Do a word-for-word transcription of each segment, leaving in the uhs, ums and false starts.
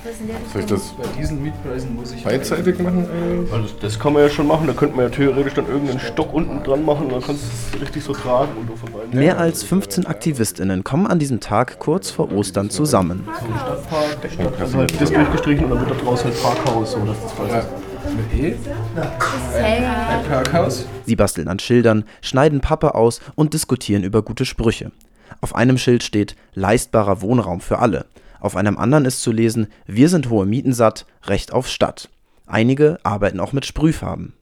Soll ich das bei diesen Mietpreisen muss ich beidseitig machen? Also das kann man ja schon machen, da könnte man ja theoretisch dann irgendeinen Stock unten dran machen und dann kannst du es richtig so tragen. Und du von beiden Mehr als fünfzehn AktivistInnen kommen an diesem Tag kurz vor Ostern zusammen. So ein Stadtpark, der Stadt, also halt das durchgestrichen und dann wird da draußen halt Parkhaus, so dass das falsch ist. Mit E? Ein Parkhaus? Sie basteln an Schildern, schneiden Pappe aus und diskutieren über gute Sprüche. Auf einem Schild steht leistbarer Wohnraum für alle. Auf einem anderen ist zu lesen, wir sind hohe Mieten satt, Recht auf Stadt. Einige arbeiten auch mit Sprühfarben.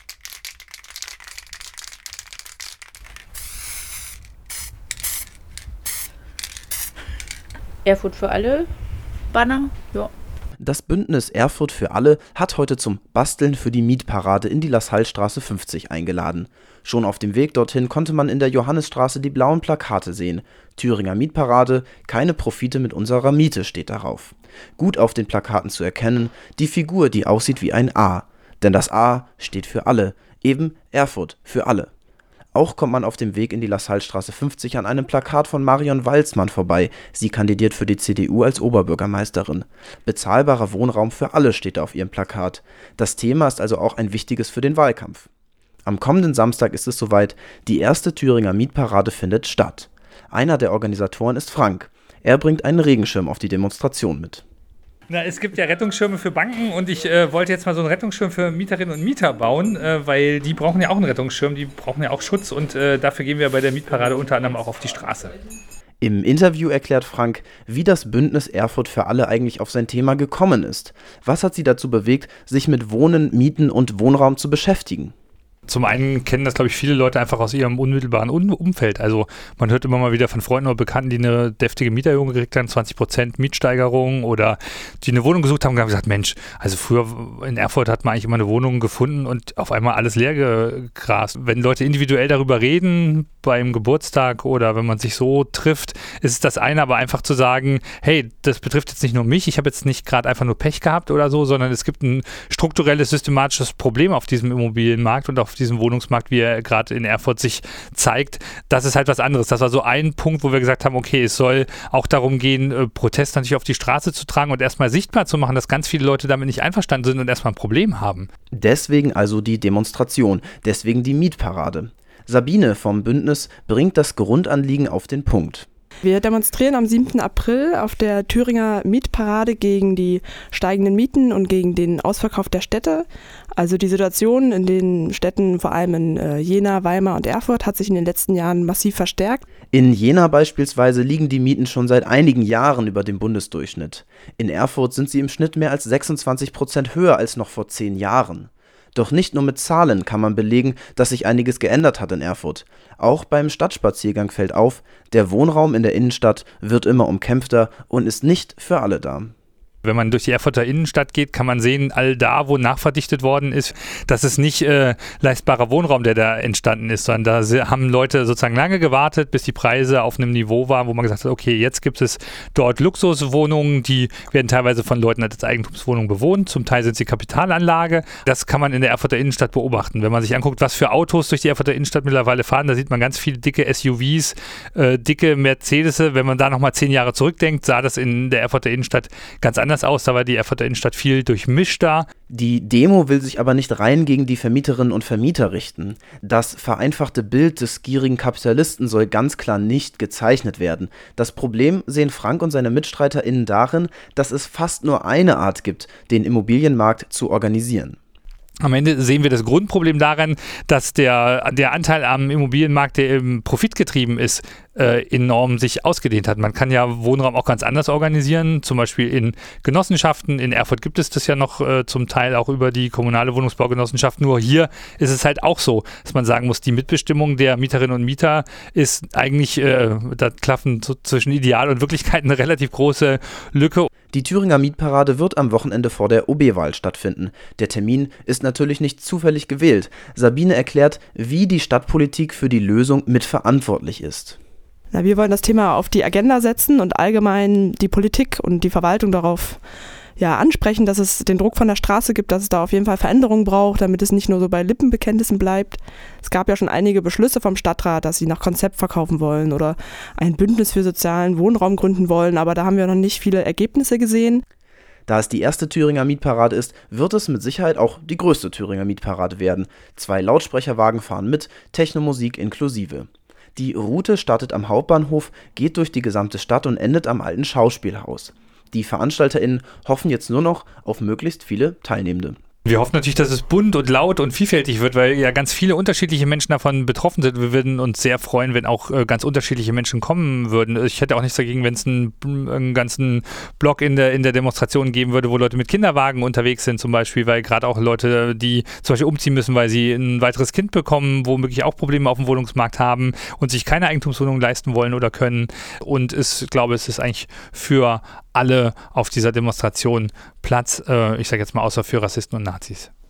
Erfurt für alle, Banner, ja. Das Bündnis Erfurt für alle hat heute zum Basteln für die Mietparade in die Lasshallstraße fünfzig eingeladen. Schon auf dem Weg dorthin konnte man in der Johannisstraße die blauen Plakate sehen. Thüringer Mietparade, keine Profite mit unserer Miete steht darauf. Gut auf den Plakaten zu erkennen, die Figur, die aussieht wie ein A. Denn das A steht für alle, eben Erfurt für alle. Auch kommt man auf dem Weg in die Lasshallstraße fünfzig an einem Plakat von Marion Walzmann vorbei. Sie kandidiert für die C D U als Oberbürgermeisterin. Bezahlbarer Wohnraum für alle steht auf ihrem Plakat. Das Thema ist also auch ein wichtiges für den Wahlkampf. Am kommenden Samstag ist es soweit, die erste Thüringer Mietparade findet statt. Einer der Organisatoren ist Frank. Er bringt einen Regenschirm auf die Demonstration mit. Na, es gibt ja Rettungsschirme für Banken und ich äh, wollte jetzt mal so einen Rettungsschirm für Mieterinnen und Mieter bauen, äh, weil die brauchen ja auch einen Rettungsschirm, die brauchen ja auch Schutz und äh, dafür gehen wir bei der Mietparade unter anderem auch auf die Straße. Im Interview erklärt Frank, wie das Bündnis Erfurt für alle eigentlich auf sein Thema gekommen ist. Was hat sie dazu bewegt, sich mit Wohnen, Mieten und Wohnraum zu beschäftigen? Zum einen kennen das, glaube ich, viele Leute einfach aus ihrem unmittelbaren Umfeld. Also man hört immer mal wieder von Freunden oder Bekannten, die eine deftige Mieterhöhung gekriegt haben, zwanzig Prozent Mietsteigerung oder die eine Wohnung gesucht haben und haben gesagt, Mensch, also früher in Erfurt hat man eigentlich immer eine Wohnung gefunden und auf einmal alles leer gegrast. Wenn Leute individuell darüber reden, beim Geburtstag oder wenn man sich so trifft, ist es das eine, aber einfach zu sagen, hey, das betrifft jetzt nicht nur mich, ich habe jetzt nicht gerade einfach nur Pech gehabt oder so, sondern es gibt ein strukturelles, systematisches Problem auf diesem Immobilienmarkt und auf diesem Wohnungsmarkt, wie er gerade in Erfurt sich zeigt, das ist halt was anderes. Das war so ein Punkt, wo wir gesagt haben, okay, es soll auch darum gehen, Protest natürlich auf die Straße zu tragen und erstmal sichtbar zu machen, dass ganz viele Leute damit nicht einverstanden sind und erstmal ein Problem haben. Deswegen also die Demonstration, deswegen die Mietparade. Sabine vom Bündnis bringt das Grundanliegen auf den Punkt. Wir demonstrieren am siebten April auf der Thüringer Mietparade gegen die steigenden Mieten und gegen den Ausverkauf der Städte. Also die Situation in den Städten, vor allem in äh, Jena, Weimar und Erfurt, hat sich in den letzten Jahren massiv verstärkt. In Jena beispielsweise liegen die Mieten schon seit einigen Jahren über dem Bundesdurchschnitt. In Erfurt sind sie im Schnitt mehr als sechsundzwanzig Prozent höher als noch vor zehn Jahren. Doch nicht nur mit Zahlen kann man belegen, dass sich einiges geändert hat in Erfurt. Auch beim Stadtspaziergang fällt auf, der Wohnraum in der Innenstadt wird immer umkämpfter und ist nicht für alle da. Wenn man durch die Erfurter Innenstadt geht, kann man sehen, all da, wo nachverdichtet worden ist, das ist nicht äh, leistbarer Wohnraum, der da entstanden ist, sondern da haben Leute sozusagen lange gewartet, bis die Preise auf einem Niveau waren, wo man gesagt hat, okay, jetzt gibt es dort Luxuswohnungen, die werden teilweise von Leuten als Eigentumswohnungen bewohnt, zum Teil sind sie Kapitalanlage. Das kann man in der Erfurter Innenstadt beobachten. Wenn man sich anguckt, was für Autos durch die Erfurter Innenstadt mittlerweile fahren, da sieht man ganz viele dicke S U Vs, äh, dicke Mercedes. Wenn man da nochmal zehn Jahre zurückdenkt, sah das in der Erfurter Innenstadt ganz anders aus, da war die Erfurter Innenstadt viel durchmischter. Die Demo will sich aber nicht rein gegen die Vermieterinnen und Vermieter richten. Das vereinfachte Bild des gierigen Kapitalisten soll ganz klar nicht gezeichnet werden. Das Problem sehen Frank und seine MitstreiterInnen darin, dass es fast nur eine Art gibt, den Immobilienmarkt zu organisieren. Am Ende sehen wir das Grundproblem daran, dass der, der Anteil am Immobilienmarkt, der eben profitgetrieben ist, äh, enorm sich ausgedehnt hat. Man kann ja Wohnraum auch ganz anders organisieren, zum Beispiel in Genossenschaften. In Erfurt gibt es das ja noch äh, zum Teil auch über die kommunale Wohnungsbaugenossenschaft. Nur hier ist es halt auch so, dass man sagen muss, die Mitbestimmung der Mieterinnen und Mieter ist eigentlich, äh, da klaffen so zwischen Ideal und Wirklichkeit eine relativ große Lücke. Die Thüringer Mietparade wird am Wochenende vor der O B-Wahl stattfinden. Der Termin ist natürlich nicht zufällig gewählt. Sabine erklärt, wie die Stadtpolitik für die Lösung mitverantwortlich ist. Na, wir wollen das Thema auf die Agenda setzen und allgemein die Politik und die Verwaltung darauf ja, ansprechen, dass es den Druck von der Straße gibt, dass es da auf jeden Fall Veränderungen braucht, damit es nicht nur so bei Lippenbekenntnissen bleibt. Es gab ja schon einige Beschlüsse vom Stadtrat, dass sie nach Konzept verkaufen wollen oder ein Bündnis für sozialen Wohnraum gründen wollen, aber da haben wir noch nicht viele Ergebnisse gesehen. Da es die erste Thüringer Mietparade ist, wird es mit Sicherheit auch die größte Thüringer Mietparade werden. Zwei Lautsprecherwagen fahren mit, Technomusik inklusive. Die Route startet am Hauptbahnhof, geht durch die gesamte Stadt und endet am alten Schauspielhaus. Die VeranstalterInnen hoffen jetzt nur noch auf möglichst viele Teilnehmende. Wir hoffen natürlich, dass es bunt und laut und vielfältig wird, weil ja ganz viele unterschiedliche Menschen davon betroffen sind. Wir würden uns sehr freuen, wenn auch äh, ganz unterschiedliche Menschen kommen würden. Ich hätte auch nichts dagegen, wenn es einen, einen ganzen Block in der, in der Demonstration geben würde, wo Leute mit Kinderwagen unterwegs sind zum Beispiel, weil gerade auch Leute, die zum Beispiel umziehen müssen, weil sie ein weiteres Kind bekommen, womöglich auch Probleme auf dem Wohnungsmarkt haben und sich keine Eigentumswohnung leisten wollen oder können. Und ich glaube, es ist eigentlich für alle auf dieser Demonstration Platz, äh, ich sage jetzt mal außer für Rassisten und Nazis.